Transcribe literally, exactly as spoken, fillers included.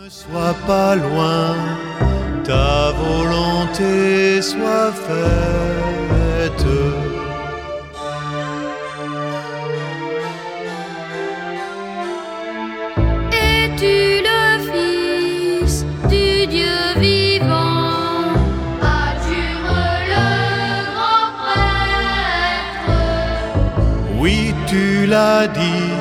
Sois pas loin, ta volonté soit faite. Es-tu le Fils du Dieu vivant? Adjure le grand prêtre. Oui, tu l'as dit.